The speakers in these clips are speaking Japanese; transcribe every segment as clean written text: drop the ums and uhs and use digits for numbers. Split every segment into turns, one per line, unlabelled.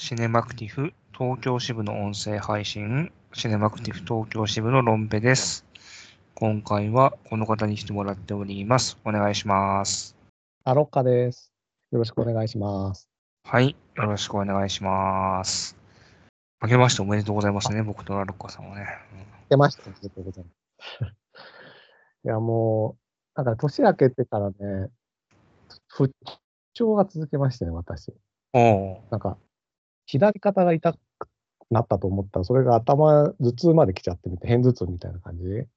シネマクティフ東京支部の音声配信、シネマクティフ東京支部のロンペです。今回はこの方に来てもらっております。お願いします。
ロッカです。よろしくお願いします。
はい、よろしくお願いします。明けましておめでとうございますね、僕とラロッカさんはね。
明けましておめでとうございます。いや、もう、年明けてからね、不調が続けましてね、私。
おー。
左肩が痛くなったと思ったら、それが頭痛まで来ちゃってみて、片頭痛みたいな感じで、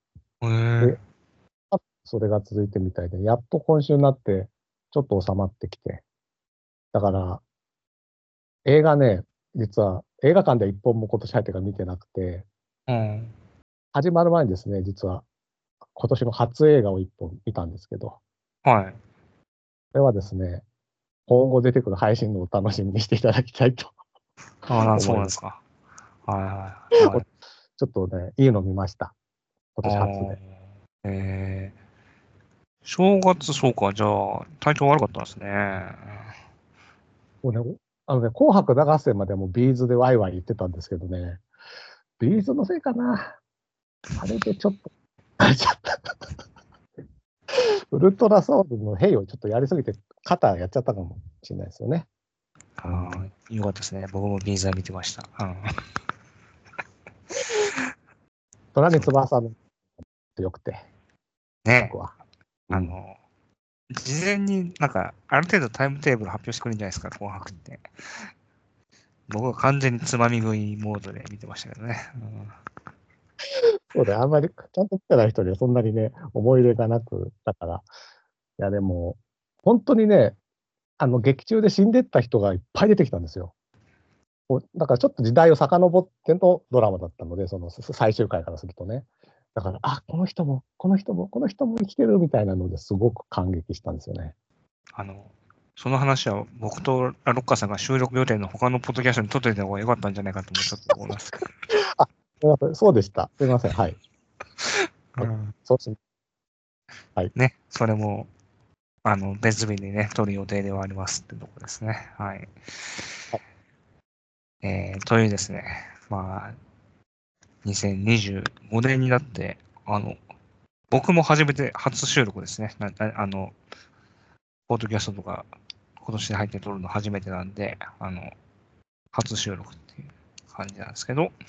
それが続いてみたいで、やっと今週になって、ちょっと収まってきて。だから、映画ね、実は映画館では一本も今年入ってから見てなくて、始まる前にですね、実は今年の初映画を一本見たんですけど、
はい。
これはですね、今後出てくる配信のお楽しみにしていただきたいと
そう
思います。
なんですか。はいはい。
ちょっとね、いいの見ました。今年初で。
正月、そうか、じゃあ、体調悪かったんですね。
もうね、紅白歌合戦までもビーズでワイワイ言ってたんですけどね、ビーズのせいかな。あれでちょっと、疲れちゃった。ウルトラソウルのヘイをちょっとやりすぎて、肩やっちゃったかもしれないですよね。
よかったですね。僕もビーズは見てました。
虎に翼のよくて。
ね。
僕は。
事前にある程度タイムテーブル発表してくれるんじゃないですか、紅白って。僕は完全につまみ食いモードで見てましたけどね。
そうだよ、あんまりちゃんと見てない人にはそんなにね、思い入れがなく、だから、いやでも、本当にね、劇中で死んでった人がいっぱい出てきたんですよ。だからちょっと時代を遡ってのドラマだったので、その最終回からするとね。だから、この人も、この人も、この人も生きてるみたいなのですごく感激したんですよね。
その話は僕とラロッカさんが収録予定の他のポッドキャストに撮っておいた方が良かったんじゃないかともちょっと思います。
すみません、そうでした。すみません。はい。そうですね。はい。
ね、それも、別日にね、撮る予定ではありますってとこですね。はい。というですね、2025年になって、僕も初収録ですね。ポッドキャストとか、今年に入って撮るの初めてなんで、初収録っていう感じなんですけど、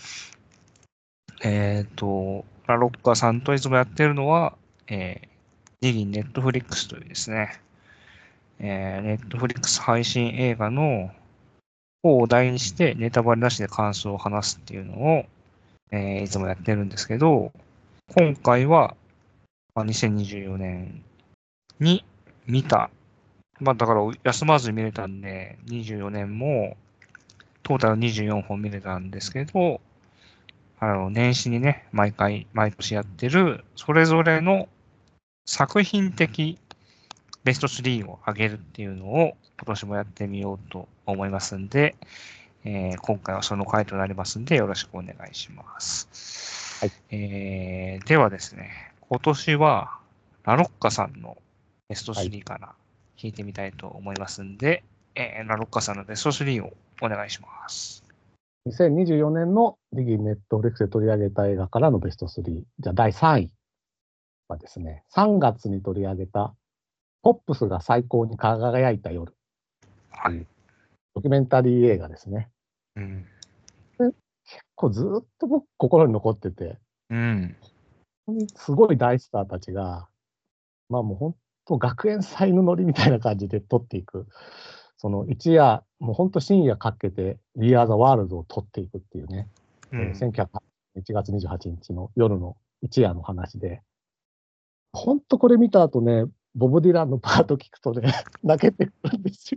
ラロッカさんといつもやってるのは、ニギンネットフリックスというですね、ネットフリックス配信映画の方を題にしてネタバレなしで感想を話すっていうのを、いつもやってるんですけど、今回は、2024年に見た、だから休まず見れたんで、24年もトータル24本見れたんですけど、年始にね、毎年やってる、それぞれの作品的ベスト3を上げるっていうのを今年もやってみようと思いますんで、今回はその回となりますんで、よろしくお願いします。
はい。
ではですね、今年はラロッカさんのベスト3から聞いてみたいと思いますんで、ラロッカさんのベスト3をお願いします。
2024年のディギーネットフリックスで取り上げた映画からのベスト3。じゃあ第3位はですね、3月に取り上げたポップスが最高に輝いた夜というドキュメンタリー映画ですね。結構ずっと僕心に残ってて、本当にすごい大スターたちが、もう本当学園祭のノリみたいな感じで撮っていく。その一夜、もう本当深夜かけて We Are the World を撮っていくっていうね、1月28日の夜の一夜の話で、本当これ見た後ね、ボブ・ディランのパート聞くとね、泣けてくるんですよ。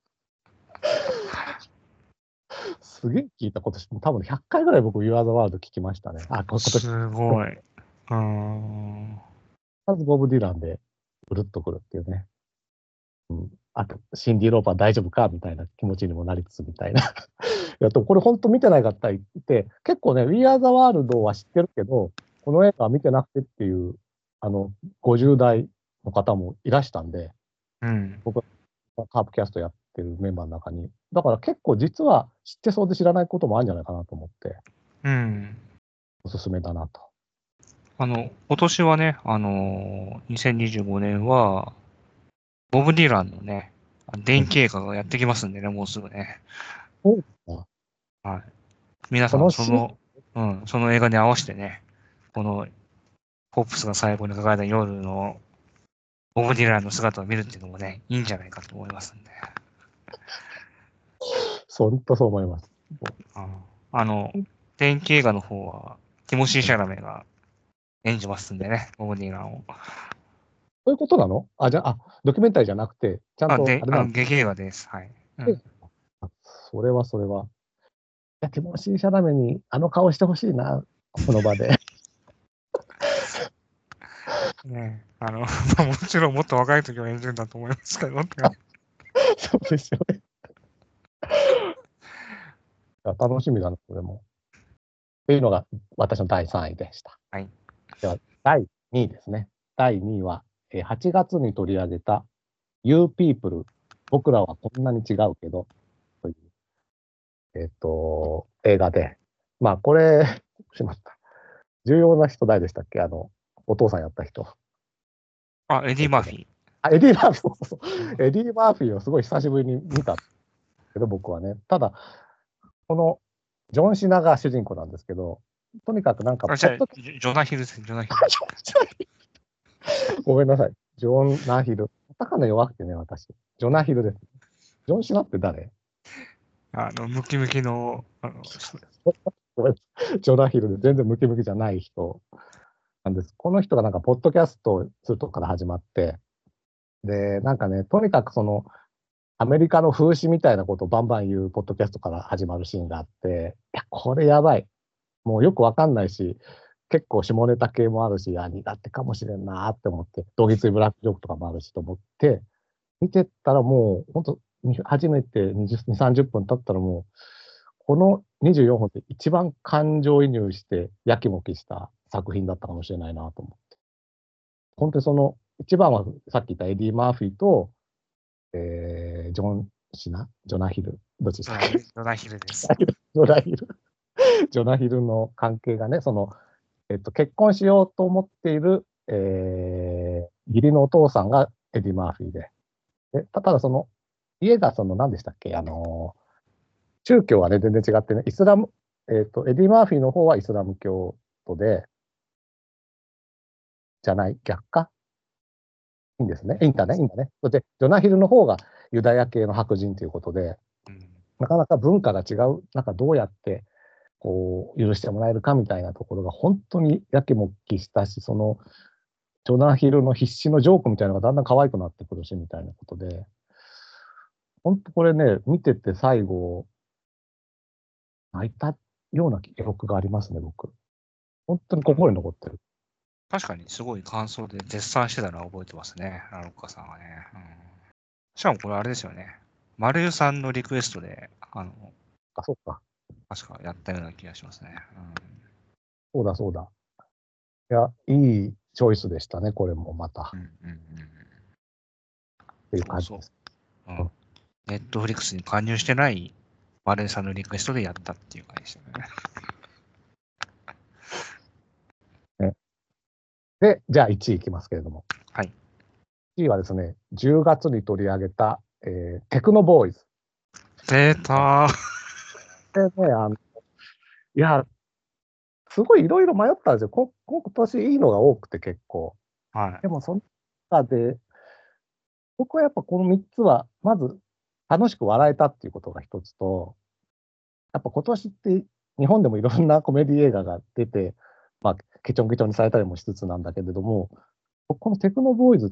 すげえ聞いた今年、多分100回ぐらい僕 We Are the World 聞きましたね。今年。
すごい。
まずボブ・ディランで、うるっとくるっていうね。あと、シンディ・ローパー大丈夫かみたいな気持ちにもなりつつみたいな。これ本当見てない方いて、結構ね、We Are the World は知ってるけど、この映画は見てなくてっていう、50代の方もいらしたんで、僕はカープキャストやってるメンバーの中に。だから結構実は知ってそうで知らないこともあるんじゃないかなと思って、
うん。
おすすめだなと。
今年はね、2025年は、ボブ・ディランのね、電気映画がやってきますんでね、もうすぐね。
そうか。
はい。皆さん、
このシ
その映画に合わせてね、この、ホップスが最後に描かれた夜のボブ・ディランの姿を見るっていうのもね、いいんじゃないかと思いますんで。
本当そう思います。
うん、電気映画の方は、ティモシー・シャラメが演じますんでね、ボブ・ディランを。
そういうことなの？あ、じゃあ、ドキュメンタリーじゃなくて、ちゃんと、
で、
あれなん
劇映画です。はい。う
で、
ん。
あそれはそれは。いや、ティモシー・シャラメにあの顔してほしいな、この場で。
ね、まあもちろんもっと若い時は演じるんだと思いますけどね。
そうですよね。いや楽しみだな、これも。というのが私の第3位でした。
はい。
では、第2位ですね。第2位は、8月に取り上げた You People、僕らはこんなに違うけど、という、映画で、まあ、これ、しまった。重要な人誰でしたっけ？お父さんやった人。
エディ・マーフィー。
あ、エディ・マーフィー、そうそう
うん。
エディ・マーフィーをすごい久しぶりに見たけど、僕はね。ただ、この、ジョン・シナが主人公なんですけど、とにかくなんか、
じゃあ、ジョナヒルです。ジョナヒル。
ごめんなさい。ジョン・ナヒル。カタカナ弱くてね、私。ジョナヒルです。ジョン・シナって誰？
ムキムキの、
ごめんジョナヒルで全然ムキムキじゃない人なんです。この人がなんか、ポッドキャストをするとこから始まって、で、なんかね、とにかくその、アメリカの風刺みたいなことをバンバン言うポッドキャストから始まるシーンがあって、いや、これやばい。もうよくわかんないし、結構下ネタ系もあるし、苦手かもしれんなって思って、同義ついブラックジョークとかもあるしと思って、見てったらもう、本当初めて20、30分経ったらもう、この24本って一番感情移入してやきもきした作品だったかもしれないなと思って。本当にその、一番はさっき言ったエディ・マーフィーと、ジョン・ジョナヒル。どっちでしたっけ？
ジョナヒルです。
ジョナヒル。ジョナヒルの関係がね、その、結婚しようと思っている、義理のお父さんがエディ・マーフィーで、ただその、家がその何でしたっけ、宗教はね、全然違ってね、イスラム、エディ・マーフィーの方はイスラム教徒で、じゃない、逆かいいんですね。いいんだね、いいんだね。そして、ジョナヒルの方がユダヤ系の白人ということで、
うん。
なかなか文化が違う、なんかどうやってこう許してもらえるかみたいなところが本当にやきもきしたし、そのジョナヒルの必死のジョークみたいなのがだんだん可愛くなってくるしみたいなことで、本当これね、見てて最後、泣いたような記憶がありますね、僕。本当に心に残ってる。
確かにすごい感想で絶賛してたのは覚えてますね、ラロッカさんはね。うん、しかもこれあれですよね。丸湯さんのリクエストで、
あ、そうか。
確かやったような気がしますね。
そうだ、そうだ。いや、いいチョイスでしたね、これもまた。っ
うん。うんうんうん。
ていう
そうそ
感じです。
う。
うん
ネットフリックスに加入してない丸湯さんのリクエストでやったっていう感じでしたね。
ねで、じゃあ1位いきますけれども。
はい。
1位はですね、10月に取り上げた、テクノボーイズ。
出たー。
でね、いや、すごいいろいろ迷ったんですよ。今年いいのが多くて結構。
はい。
でもその中で、僕はやっぱこの3つは、まず楽しく笑えたっていうことが一つと、やっぱ今年って日本でもいろんなコメディ映画が出て、まあ、ケチョンケチョンにされたりもしつつなんだけれども、このテクノボーイズって、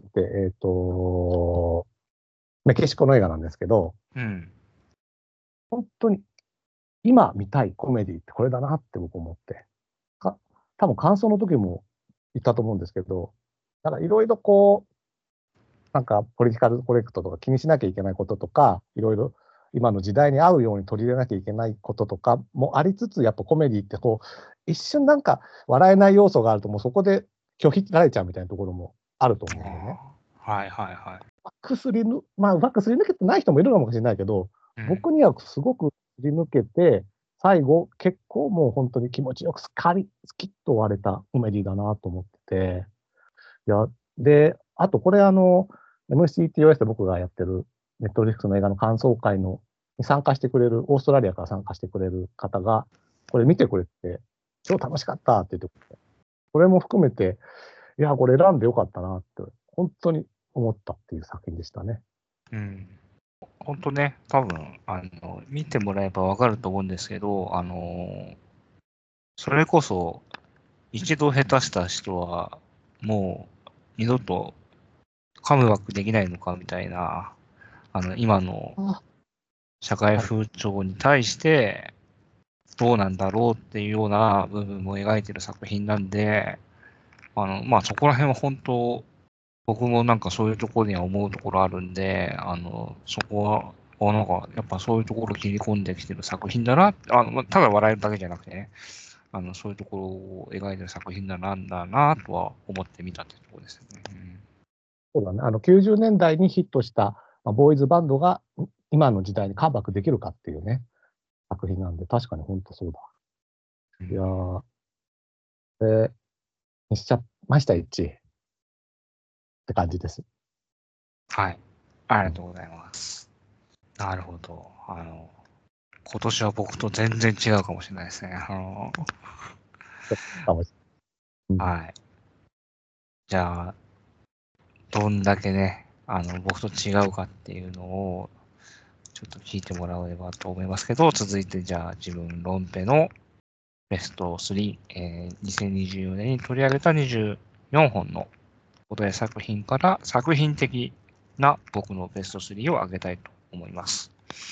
メキシコの映画なんですけど、
うん。
本当に今見たいコメディってこれだなって僕思って、多分感想の時も言ったと思うんですけど、なんかいろいろこう、なんかポリティカルコレクトとか気にしなきゃいけないこととか、いろいろ今の時代に合うように取り入れなきゃいけないこととかもありつつ、やっぱコメディってこう、一瞬なんか笑えない要素があるともうそこで拒否られちゃうみたいなところもあると思うんでね。
はいはいはい。
うまくすり抜けてない人もいるかもしれないけど、僕にはすごくすり抜けて、最後、結構もう本当に気持ちよくスキッと終われたコメディだなと思ってて、いや、で、あとこれMCTOS で僕がやってるネットフリックスの映画の感想会に参加してくれる、オーストラリアから参加してくれる方が、これ見てくれて、超楽しかったって言ってくれて、これも含めて、いや、これ選んでよかったなって、本当に思ったっていう作品でしたね。
うん。本当ね、多分、見てもらえばわかると思うんですけど、それこそ、一度下手した人は、もう、二度とカムバックできないのかみたいな、今の
あ、
社会
はい。
風潮に対して、どうなんだろうっていうような部分も描いてる作品なんで、まあ、そこら辺は本当、僕もなんかそういうところには思うところあるんで、そこは、なんか、やっぱそういうところを切り込んできてる作品だな、まあただ笑えるだけじゃなくてね、そういうところを描いてる作品なんだなとは思ってみたってところですね。
そうだね。90年代にヒットした、ボーイズバンドが今の時代にカムバックできるかっていうね、作品なんで、確かに本当そうだ。いや
うん。
ー、で、にしちゃいました、一致って感じです。
はい。あり
うん。
がとうございます。なるほど。今年は僕と全然違うかもしれないですね。
かもしれない。うん。
はい。じゃあ、どんだけね、僕と違うかっていうのを、ちょっと聞いてもらえればと思いますけど、続いてじゃあ自分ロンペのベスト3、2024年に取り上げた24本のお題作品から作品的な僕のベスト3を挙げたいと思います。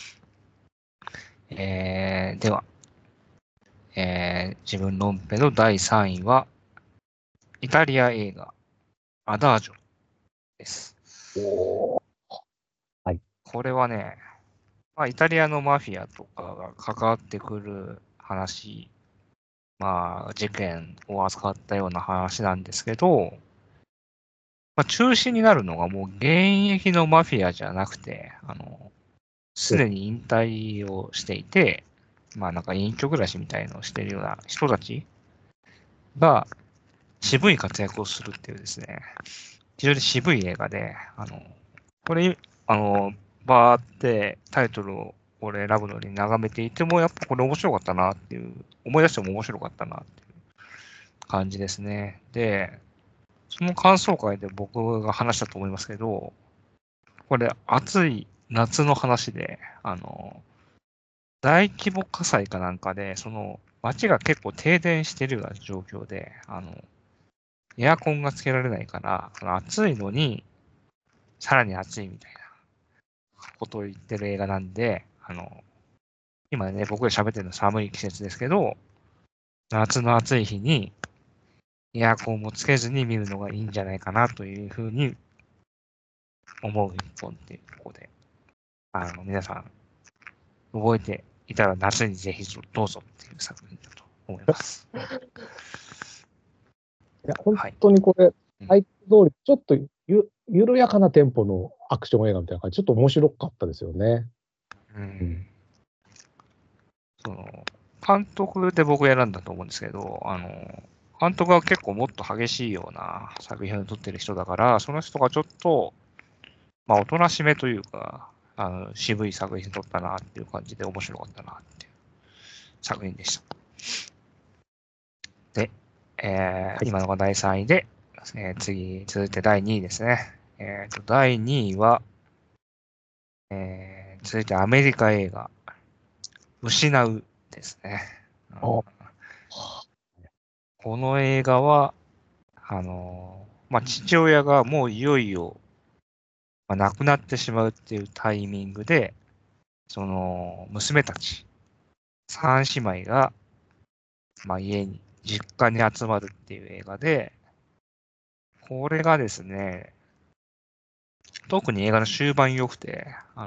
では、自分ロンペの第3位は、イタリア映画、アダージョです。
おー。はい。
これはね、まあ、イタリアのマフィアとかが関わってくる話、まあ、事件を扱ったような話なんですけど、まあ、中心になるのがもう現役のマフィアじゃなくて、すでに引退をしていて、まあなんか隠居暮らしみたいのをしているような人たちが渋い活躍をするっていうですね、非常に渋い映画で、これ、バーってタイトルを俺選ぶのに眺めていても、やっぱこれ面白かったなっていう、思い出しても面白かったなっていう感じですね。で、その感想会で僕が話したと思いますけど、これ暑い夏の話で、大規模火災かなんかで、その街が結構停電してるような状況で、エアコンがつけられないから、その暑いのにさらに暑いみたいなことを言ってる映画なんで、今ね、僕が喋ってるの寒い季節ですけど、夏の暑い日にエアコンもつけずに見るのがいいんじゃないかなというふうに思う一本っていうところで、皆さん覚えていたら夏にぜひどうぞっていう作品だと思います。
いや、本
はい。
当にこれ、
うん。
タイトル通り、ちょっと緩やかなテンポのアクション映画みたいな感じ、ちょっと面白かったですよね。
うん。
うん。
その、監督で僕選んだと思うんですけど、監督は結構もっと激しいような作品を撮ってる人だから、その人がちょっと、まあ、おとなしめというか、渋い作品撮ったなっていう感じで面白かったなっていう作品でした。で、
はい。
今のが第3位で、続いて第2位ですね。第2位は、続いてアメリカ映画、失うですね。
あ、
この映画は、まあ、父親がもういよいよ、まあ、亡くなってしまうっていうタイミングで、その、娘たち、三姉妹が、まあ、実家に集まるっていう映画で、これがですね、特に映画の終盤良くて、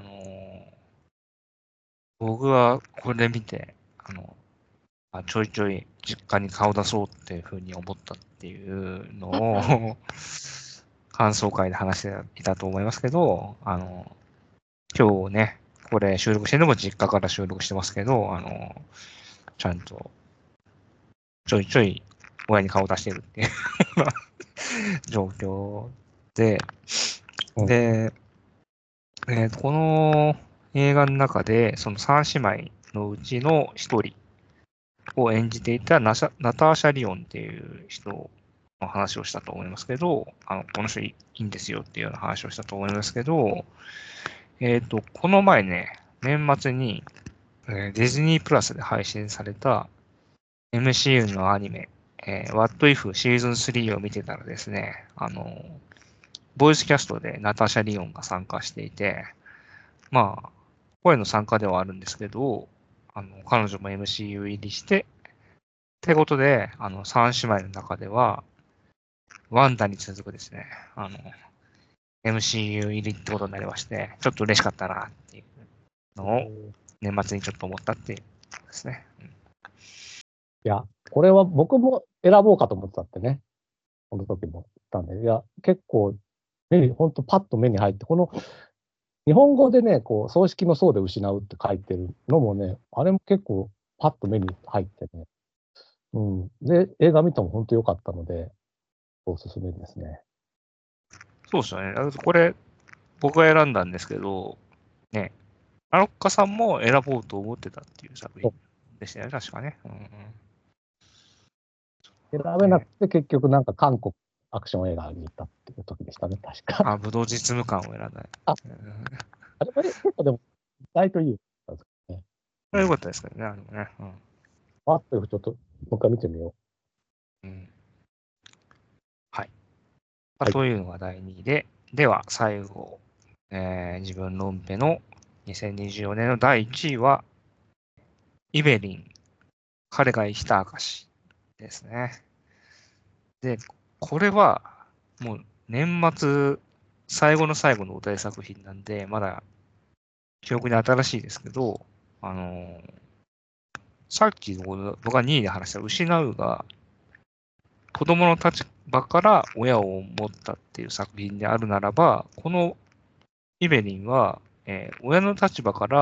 僕はこれ見て、ちょいちょい実家に顔出そうっていうふうに思ったっていうのを感想会で話していたと思いますけど、今日ね、これ収録してるのも実家から収録してますけど、ちゃんとちょいちょい親に顔出してるっていう状況で、で、この映画の中で、その3姉妹のうちの1人を演じていたナターシャ・リオンっていう人の話をしたと思いますけど、この人いいんですよっていうような話をしたと思いますけど、この前ね、年末に、ディズニープラスで配信された MCU のアニメ、What If シーズン3を見てたらですね、ボイスキャストでナターシャ・リオンが参加していて、まあ、声の参加ではあるんですけど、彼女も MCU 入りして、ってことで、三姉妹の中では、ワンダに続くですね、MCU 入りってことになりまして、ちょっと嬉しかったなっていうのを、年末にちょっと思ったっていうことですね。
いや、これは僕も選ぼうかと思ってたってね。この時も言ったんで。いや、結構、本当パッと目に入って、この、日本語でね、こう、葬式の葬で失うって書いてるのもね、あれも結構パッと目に入ってね。うん。で、映画見ても本当良かったので、おすすめですね。
そうですよね。これ、僕が選んだんですけど、ね、アロッカさんも選ぼうと思ってたっていう作品でしたよね、確かね。
選べなくて、結局なんか韓国アクション映画に行ったっていう時でしたね、確か。
武道実務官を選んだ。
あ、あれも結構でも、意外といいですね。
これ良かったですけどね、ね。
パッとちょっと、もう一回見てみよ
はい。
はい
というのが第2位で、では最後、自分の運ペの2024年の第1位は、イベリン、彼が生きた証ですね。で、これは、もう年末、最後の最後のお題作品なんで、まだ記憶に新しいですけど、さっき僕が2位で話した失うが、子供の立場から親を持ったっていう作品であるならば、このイベリンは、親の立場から、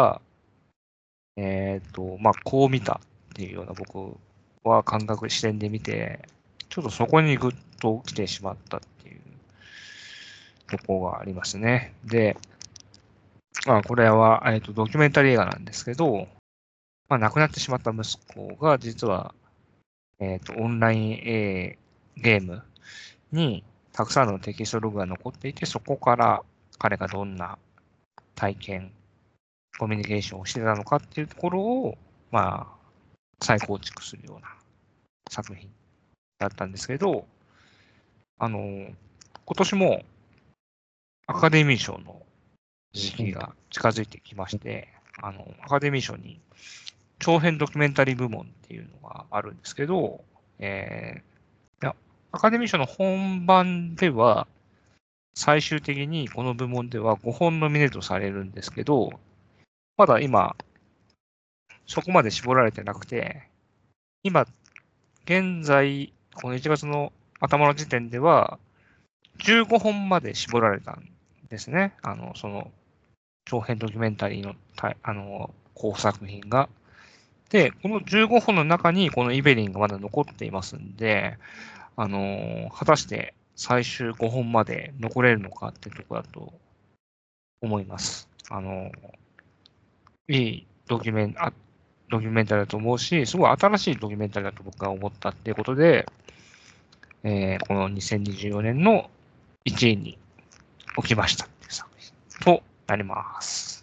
こう見たっていうような僕は感覚視点で見て、ちょっとそこにぐっと来てしまったっていうところがありますね。で、これは、ドキュメンタリー映画なんですけど、亡くなってしまった息子が実は、オンライン、ゲームにたくさんのテキストログが残っていて、そこから彼がどんな体験、コミュニケーションをしてたのかっていうところを、再構築するような作品だったんですけど、今年もアカデミー賞の時期が近づいてきまして、アカデミー賞に長編ドキュメンタリー部門っていうのがあるんですけど、アカデミー賞の本番では、最終的にこの部門では5本ノミネートされるんですけど、まだ今、そこまで絞られてなくて、今、現在、この1月の頭の時点では、15本まで絞られたんですね。その、長編ドキュメンタリーの、候補作品が。で、この15本の中に、このイベリンがまだ残っていますんで、果たして最終5本まで残れるのかってところだと思います。いいドキュメンタリーだと思うし、すごい新しいドキュメンタリーだと僕は思ったっていうことで、この2024年の1位に置きましたっていう作品となります。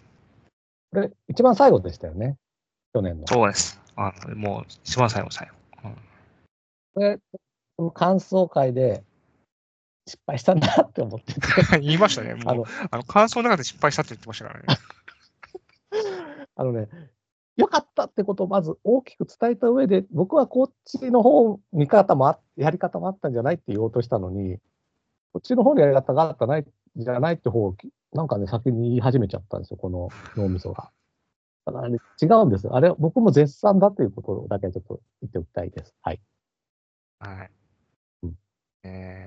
これ、一番最後でしたよね。去年の。
そうです。もう一番最後。
これ、この感想会で失敗したなって思ってて。
言いましたね。もう、感想の中で失敗したって言ってましたからね。
ね、良かったってことをまず大きく伝えた上で、僕はこっちの方、見方もやり方もあったんじゃないって言おうとしたのに、こっちの方のやり方があったないじゃないって方を、なんかね、先に言い始めちゃったんですよ、この脳みそが。だからね、違うんですよ。あれ、僕も絶賛だっていうことだけちょっと言っておきたいです。はい。
はい。
うん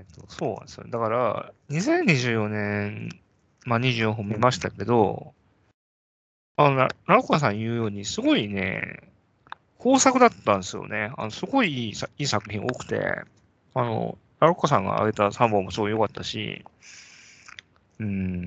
そうなんですよ。だから、2024年、まあ24本見ましたけど、ラロッカさん言うように、すごいね、豊作だったんですよね。すごいいい作品多くて、ラロッカさんが挙げた3本もすごい良かったし、うん、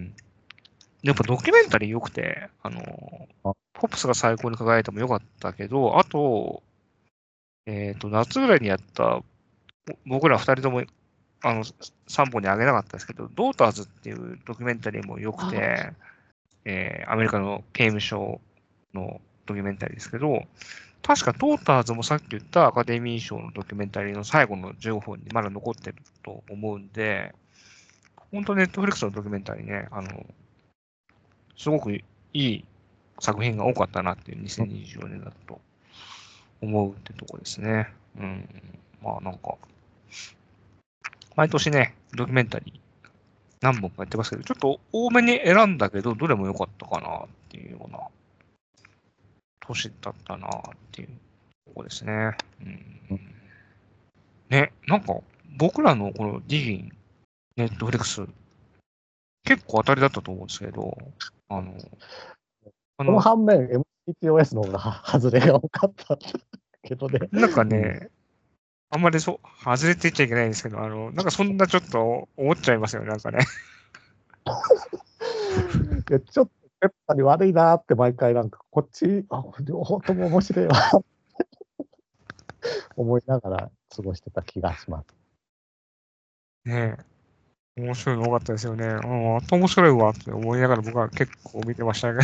やっぱドキュメンタリー良くて、ポップスが最高に輝いても良かったけど、あと、夏ぐらいにやった、僕ら2人とも、3本にあげなかったですけど、ドーターズっていうドキュメンタリーも良くて、アメリカの刑務所のドキュメンタリーですけど、確かドーターズもさっき言ったアカデミー賞のドキュメンタリーの最後の15本にまだ残ってると思うんで、本当ネットフリックスのドキュメンタリーね、すごくいい作品が多かったなっていう2024年だと思うってとこですね。うん。まあなんか、毎年ね、ドキュメンタリー何本かやってますけど、ちょっと多めに選んだけど、どれも良かったかなっていうような年だったなっていうとこですね。うん。ね、なんか、僕らのこのディギン、ネットフレックス、結構当たりだったと思うんですけど、あの、あ
この
の、
反面、MCTOS の方が外れが多かったけどね。
なんか
うん、い
ね、あんまり外れて言っちゃいけないんですけど、なんかそんなちょっと思っちゃいますよね、なんかね。
やちょっとペッパーに悪いなって毎回なんか、こっち、両方とも面白いわ思いながら過ごしてた気がします。
ねえ、面白いの多かったですよね。あと面白いわって思いながら僕は結構見てましたね。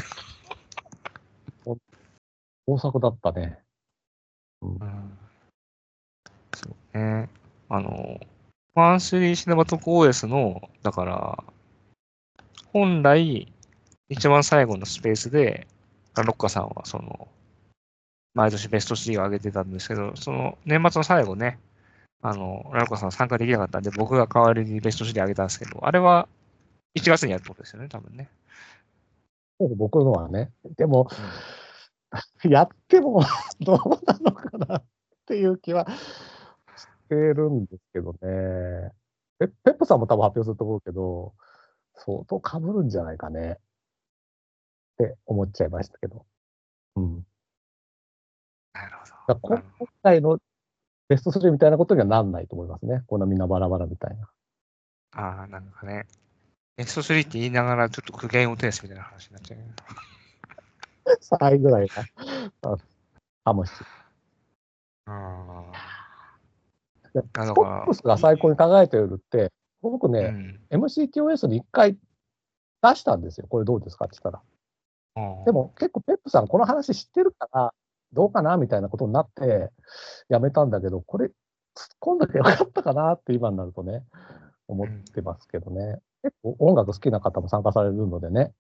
大作だったね。うん、
うん、そうね。マンスリーシネマトク OS の、だから、本来、一番最後のスペースで、ロッカさんは毎年ベスト3を上げてたんですけど、その年末の最後ね、ラロッカさん参加できなかったんで、僕が代わりにベスト3上げたんですけど、あれは1月にやるってことですよね、多分ね。
僕のはね。でも、
うん。
やってもどうなのかなっていう気はしてるんですけどね。ペップさんも多分発表すると思うけど、相当被るんじゃないかねって思っちゃいましたけど。うん。
なるほど。
だから今回のベスト3みたいなことにはなんないと思いますね。こんなみんなバラバラみたいな。
なんかね、ベスト3って言いながらちょっと苦言を呈すみたいな話になっちゃう。
3位ぐらいが、かもしれ
あ
ない。
あ、
スコッ
だから、
プスが最高に輝いてるって、僕ね、
うん。
MCTOS に1回出したんですよ。これどうですかって言ったら。で
あ
も結構ペップさんこの話知ってるから、どうかなみたいなことになって、やめたんだけど、これ、突っ込んだけよかったかなって今になるとね、思っ
うん。
てますけどね。結構音楽好きな方も参加されるのでね。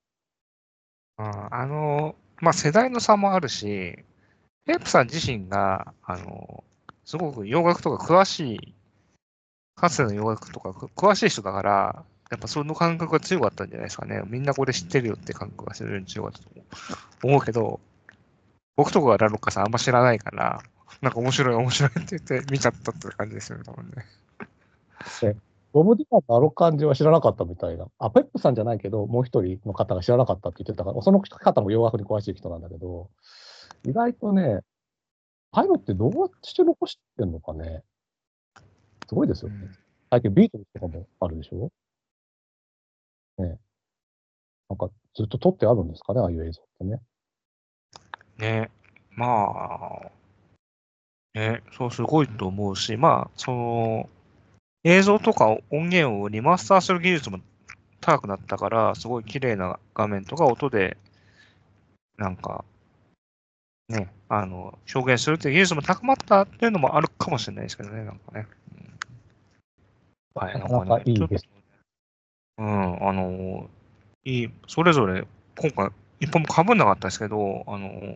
まあ、世代の差もあるし、ペップさん自身が、すごく洋楽とか詳しい、かつての洋楽とか詳しい人だから、やっぱその感覚が強かったんじゃないですかね。みんなこれ知ってるよって感覚が非常に強かったと思うけど、僕とかはラロッカさんあんま知らないから、なんか面白い面白いって言って見ちゃったって感じですよね、多分ね。
で、ボブ・ディランのあの感じは知らなかったみたいな。ペップさんじゃないけど、もう一人の方が知らなかったって言ってたから、その方も洋楽に詳しい人なんだけど、意外とね、ああいうのってどうやってして残してんのかね。すごいですよね。
うん。
最近ビートルズとかもあるでしょね。なんかずっと撮ってあるんですかね、ああいう映像ってね。
ね。まあ、ね、そうすごいと思うし、まあ、映像とか音源をリマスターする技術も高くなったから、すごい綺麗な画面とか音で、なんかね、表現するっていう技術も高まったっていうのもあるかもしれないですけどね、なんかね。はい、
なかなか
なんかね、ちょっと、
いいです。
うん、それぞれ、今回、一本も被んなかったですけど、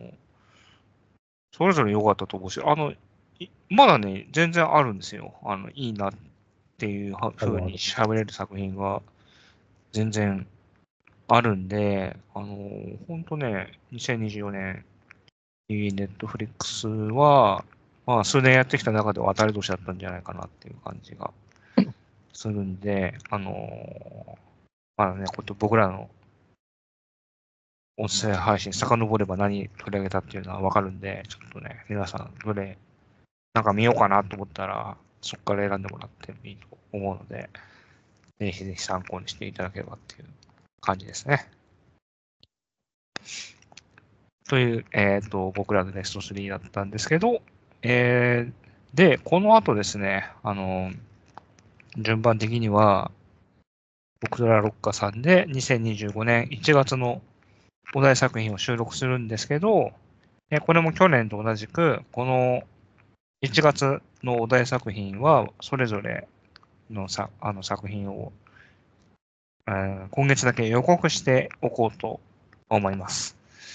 それぞれ良かったと思うし、まだね、全然あるんですよ。いいなっていう風に
あるある。
喋れる作品が全然あるんで、本当ね、2024年、ネットフリックスは、まあ、数年やってきた中では当たり年だったんじゃないかなっていう感じがするんで、まだね、僕らの音声配信遡れば何取り上げたっていうのはわかるんで、ちょっとね、皆さんどれ、なんか見ようかなと思ったら、そこから選んでもらってもいいと思うので、ぜひぜひ参考にしていただければっていう感じですね。という、僕らのベスト3だったんですけど、で、この後ですね、順番的には、僕らロッカさんで2025年1月のお題作品を収録するんですけど、これも去年と同じく、この1月のお題作品は、それぞれの作品を、今月だけ予告しておこうと思います。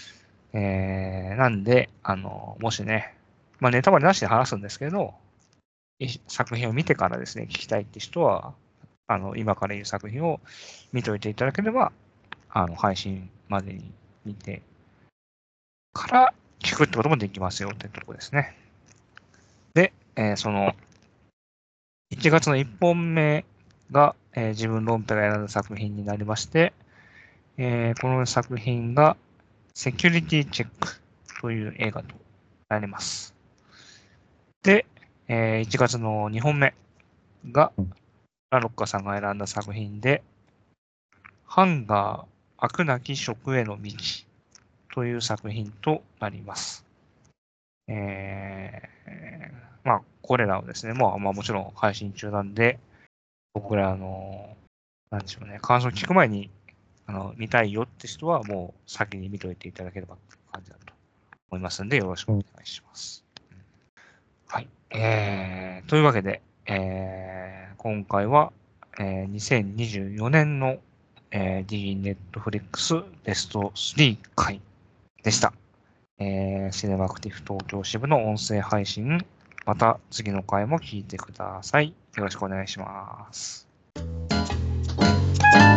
なんで、もしね、まあ、ネタバレなしで話すんですけど、作品を見てからですね、聞きたいって人は、今から言う作品を見といていただければ、配信までに見てから聞くってこともできますよってとこですね。で、その、1月の1本目が、自分ロンペが選んだ作品になりまして、この作品が、セキュリティチェックという映画となります。で、1月の2本目が、ラロッカさんが選んだ作品で、ハンガー、飽くなき食への道という作品となります。まあ、これらをですね、まあもちろん配信中なんで、僕らなんでしょうね、感想を聞く前に、見たいよって人はもう先に見といていただければっていう感じだと思いますんで、よろしくお願いします。はい。というわけで、今回は、2024年の、D ネットフリックスベスト3回でした。シネマクティブ東京支部の音声配信、また次の回も聞いてください。よろしくお願いします。